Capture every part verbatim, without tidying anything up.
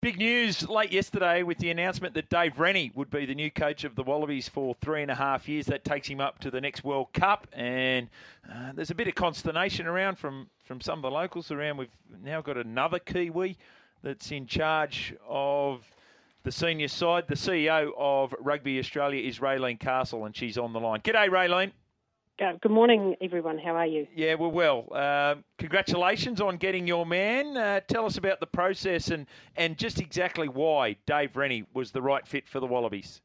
Big news late yesterday with the announcement that Dave Rennie would be the new coach of the Wallabies for three and a half years. That takes him up to the next World Cup. And uh, there's a bit of consternation around from, from some of the locals around. We've now got another Kiwi that's in charge of the senior side. The C E O of Rugby Australia is Raylene Castle, and she's on the line. G'day, Raylene. Uh, good morning, everyone. How are you? Yeah, we're well. Uh, congratulations on getting your man. Uh, tell us about the process and, and just exactly why Dave Rennie was the right fit for the Wallabies.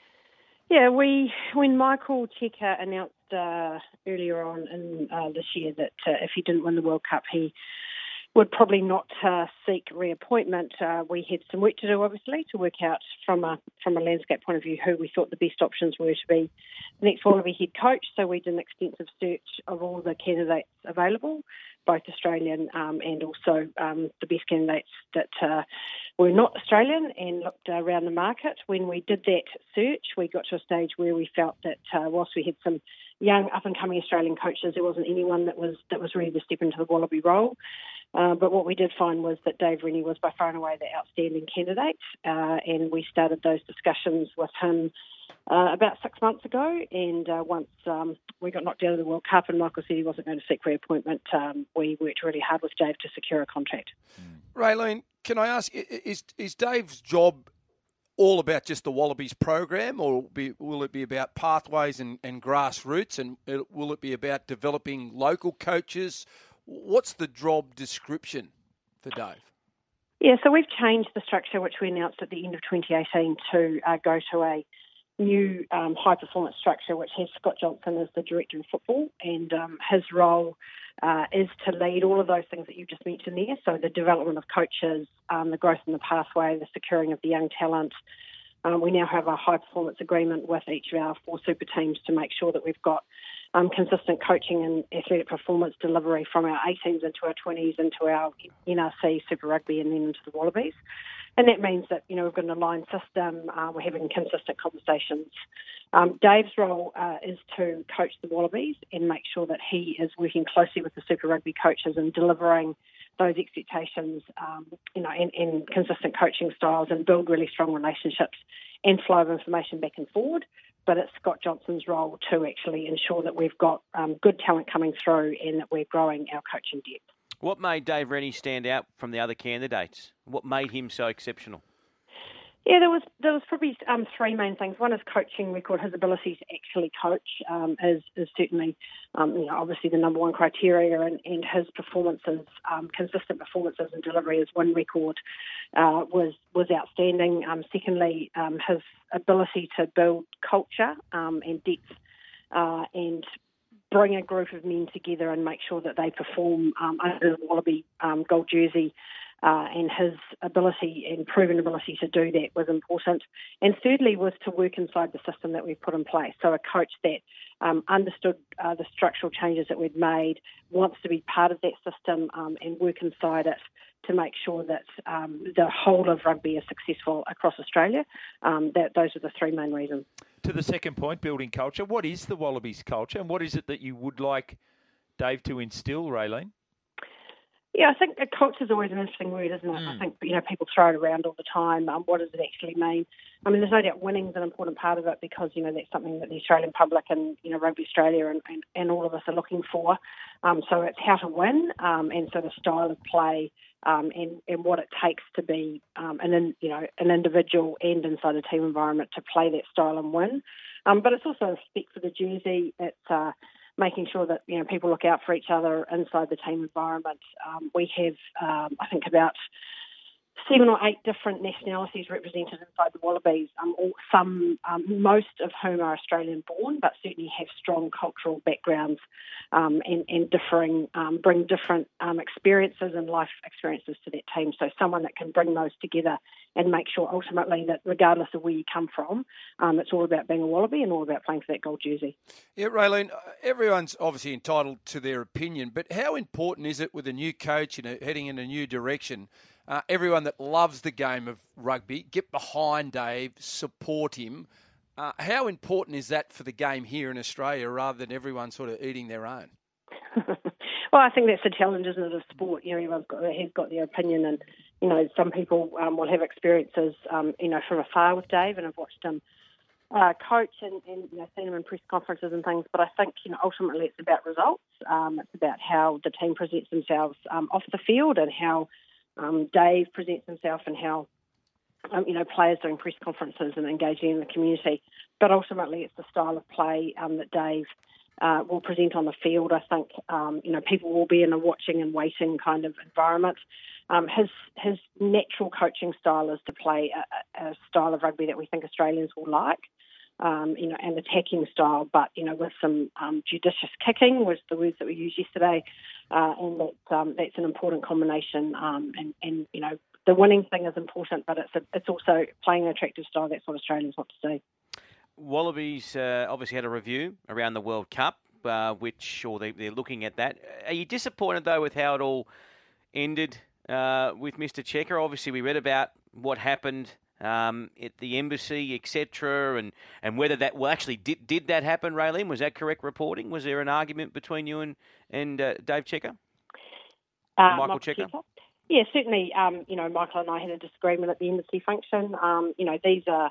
Yeah, we when Michael Cheika announced uh, earlier on in uh, this year that uh, if he didn't win the World Cup, he would probably not uh, seek reappointment. Uh, we had some work to do, obviously, to work out from a from a landscape point of view who we thought the best options were to be the next Wallaby head coach. So we did an extensive search of all the candidates available, both Australian um, and also um, the best candidates that uh, were not Australian, and looked uh, around the market. When we did that search, we got to a stage where we felt that uh, whilst we had some young up-and-coming Australian coaches, there wasn't anyone that was that was ready to step into the Wallaby role. Uh, but what we did find was that Dave Rennie was by far and away the outstanding candidate, uh, and we started those discussions with him uh, about six months ago. And uh, once um, we got knocked out of the World Cup and Michael said he wasn't going to seek reappointment, um, we worked really hard with Dave to secure a contract. Raylene, can I ask, is is Dave's job all about just the Wallabies program, or will it be, will it be about pathways and, and grassroots, and will it be about developing local coaches? What's the job description for Dave? Yeah, so we've changed the structure, which we announced at the end of twenty eighteen, to uh, go to a new um, high-performance structure, which has Scott Johnson as the director of football, and um, his role uh, is to lead all of those things that you just mentioned there, so the development of coaches, um, the growth in the pathway, the securing of the young talent. Um, we now have a high-performance agreement with each of our four super teams to make sure that we've got um, consistent coaching and athletic performance delivery from our eighteens into our twenties, into our N R C, Super Rugby, and then into the Wallabies. And that means that, you know, we've got an aligned system, uh, we're having consistent conversations. Um, Dave's role uh, is to coach the Wallabies and make sure that he is working closely with the Super Rugby coaches and delivering those expectations, um, you know, and, and consistent coaching styles, and build really strong relationships and flow of information back and forward. But it's Scott Johnson's role to actually ensure that we've got um, good talent coming through and that we're growing our coaching depth. What made Dave Rennie stand out from the other candidates? What made him so exceptional? Yeah, there was there was probably um, three main things. One is coaching record. His ability to actually coach um, is is certainly, um, you know, obviously the number one criteria, and, and his performances, um, consistent performances and delivery, his win record uh, was was outstanding. Um, secondly, um, his ability to build culture um, and depth uh, and bring a group of men together and make sure that they perform um, under the Wallaby um, gold jersey. Uh, and his ability and proven ability to do that was important. And thirdly was to work inside the system that we've put in place. So a coach that um, understood uh, the structural changes that we'd made, wants to be part of that system um, and work inside it to make sure that um, the whole of rugby is successful across Australia. Um, that those are the three main reasons. To the second point, building culture, what is the Wallabies culture, and what is it that you would like Dave to instill, Raylene? Yeah, I think culture is always an interesting word, isn't it? Mm. I think, you know, people throw it around all the time. Um, what does it actually mean? I mean, there's no doubt winning's an important part of it because, you know, that's something that the Australian public and, you know, Rugby Australia and, and, and all of us are looking for. Um, so it's how to win um, and so the style of play um, and, and what it takes to be um, an, you know, an individual and inside a team environment to play that style and win. Um, but it's also respect for the jersey. It's uh, making sure that, you know, people look out for each other inside the team environment. Um, we have, um, I think, about seven or eight different nationalities represented inside the Wallabies, um, all, some, um, most of whom are Australian-born, but certainly have strong cultural backgrounds um, and, and differing, um, bring different um, experiences and life experiences to that team. So someone that can bring those together and make sure ultimately that regardless of where you come from, um, it's all about being a Wallaby and all about playing for that gold jersey. Yeah, Raylene, everyone's obviously entitled to their opinion, but how important is it with a new coach, you know, heading in a new direction, uh, everyone that loves the game of rugby, get behind Dave, support him. Uh, how important is that for the game here in Australia rather than everyone sort of eating their own? Well, I think that's the challenge, isn't it, of sport. You know, everyone's got, has got their opinion, and you know, some people um, will have experiences, um, you know, from afar with Dave, and I've watched him uh, coach and, and you know, seen him in press conferences and things. But I think, you know, ultimately it's about results. Um, it's about how the team presents themselves um, off the field, and how um, Dave presents himself, and how Um, you know, players doing press conferences and engaging in the community. But ultimately, it's the style of play um, that Dave uh, will present on the field. I think, um, you know, people will be in a watching and waiting kind of environment. Um, his his natural coaching style is to play a, a style of rugby that we think Australians will like, um, you know, an attacking style, but, you know, with some um, judicious kicking was the words that we used yesterday, uh, and that um, that's an important combination. Um, and, and, you know, the winning thing is important, but it's a, it's also playing an attractive style. That's what Australians want to see. Wallabies uh, obviously had a review around the World Cup, uh, which, or they, they're looking at that. Are you disappointed, though, with how it all ended uh, with Mister Cheika? Obviously, we read about what happened um, at the embassy, et cetera, and, and whether that, well, actually, did did that happen, Raylene? Was that correct reporting? Was there an argument between you and, and uh, Dave Cheika? Uh, Michael, Michael Cheika? Cheika? Yeah, certainly, um, you know, Michael and I had a disagreement at the embassy function. Um, you know, these are,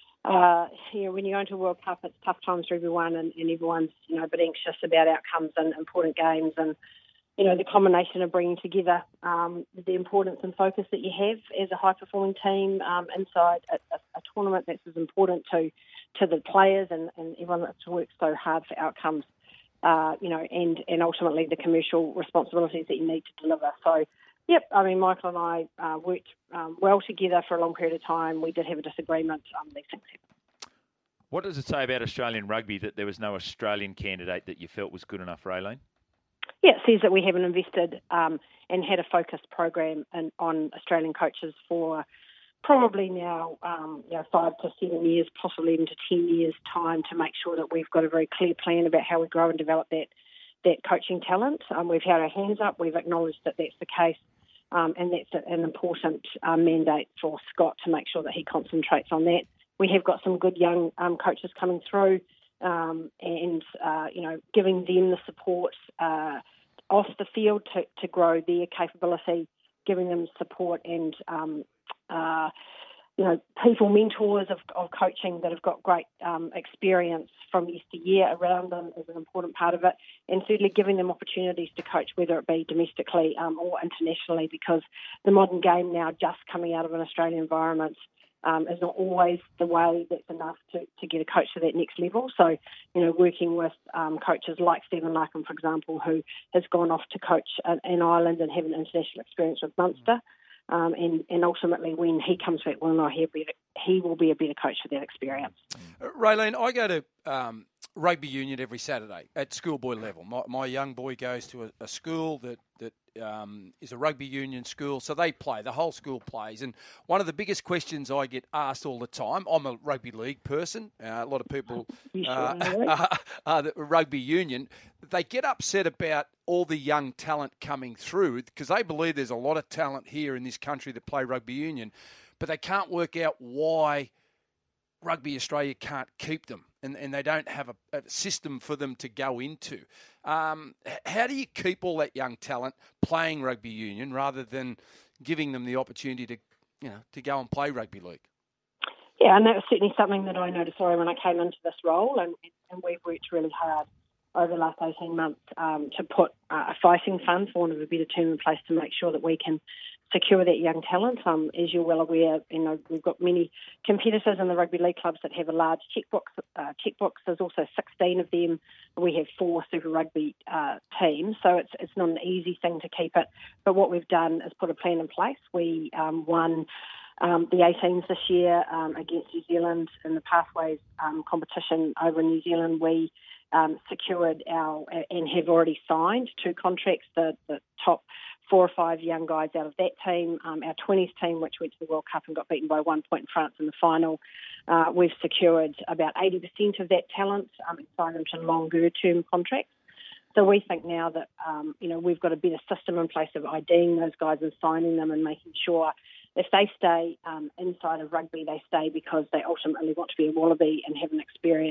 uh, you know, when you go into a World Cup, it's tough times for everyone, and, and everyone's, you know, a bit anxious about outcomes and important games, and, you know, the combination of bringing together um, the importance and focus that you have as a high-performing team um, inside a, a, a tournament that's as important to, to the players and, and everyone that's worked so hard for outcomes, uh, you know, and, and ultimately the commercial responsibilities that you need to deliver. So, yep, I mean, Michael and I uh, worked um, well together for a long period of time. We did have a disagreement. Um, these things happen. What does it say about Australian rugby that there was no Australian candidate that you felt was good enough, Raylene? Yeah, it says that we haven't invested um, and had a focused program in, on Australian coaches for probably now, um, you know, five to seven years, possibly even to ten years' time, to make sure that we've got a very clear plan about how we grow and develop that that coaching talent. Um, we've had our hands up. We've acknowledged that that's the case. Um, and that's an important uh, mandate for Scott to make sure that he concentrates on that. We have got some good young um, coaches coming through, um, and, uh, you know, giving them the support uh, off the field to, to grow their capability, giving them support and, um, uh, you know, people, mentors of, of coaching that have got great um, experience from yesteryear around them is an important part of it, and certainly giving them opportunities to coach, whether it be domestically um, or internationally, because the modern game now, just coming out of an Australian environment, um, is not always the way that's enough to, to get a coach to that next level. So, you know, working with um, coaches like Stephen Larkham, for example, who has gone off to coach in Ireland and have an international experience with Munster. Um, and, and ultimately, when he comes back, well, no, he'll be, he will be a better coach for that experience. Uh, Raylene, I go to um, rugby union every Saturday at schoolboy level. My, my young boy goes to a, a school that, that um, is a rugby union school, so they play. The whole school plays. And one of the biggest questions I get asked all the time, I'm a rugby league person. Uh, a lot of people sure uh, are, are the rugby union. They get upset about all the young talent coming through because they believe there's a lot of talent here in this country that play rugby union, but they can't work out why Rugby Australia can't keep them, and, and they don't have a, a system for them to go into. Um, how do you keep all that young talent playing rugby union rather than giving them the opportunity to, you know, to go and play rugby league? Yeah, and that was certainly something that I noticed sorry, when I came into this role, and, and we've worked really hard over the last eighteen months um, to put uh, a fighting fund, for want of a better term, in place to make sure that we can secure that young talent. Um, as you're well aware, you know, we've got many competitors in the rugby league clubs that have a large checkbook. Uh, checkbook. There's also sixteen of them. We have four Super Rugby uh, teams, so it's it's not an easy thing to keep it. But what we've done is put a plan in place. We um, won um, the eighteens this year um, against New Zealand in the Pathways um, competition over in New Zealand. We um, secured our and have already signed two contracts. The, the top four or five young guys out of that team, um, our twenties team, which went to the World Cup and got beaten by one point in France in the final. Uh, we've secured about eighty percent of that talent um, and signed them to longer-term contracts. So we think now that, um, you know, we've got a better system in place of IDing those guys and signing them and making sure if they stay um, inside of rugby, they stay because they ultimately want to be a Wallaby and have an experience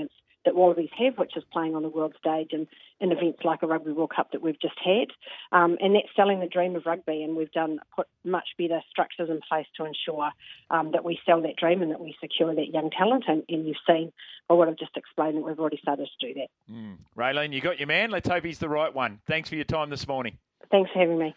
that Wallabies have, which is playing on the world stage and in events like a Rugby World Cup that we've just had. Um, and that's selling the dream of rugby, and we've done put much better structures in place to ensure um, that we sell that dream and that we secure that young talent. And, and you've seen, by what I've just explained, that we've already started to do that. Mm. Raylene, you got your man. Let's hope he's the right one. Thanks for your time this morning. Thanks for having me.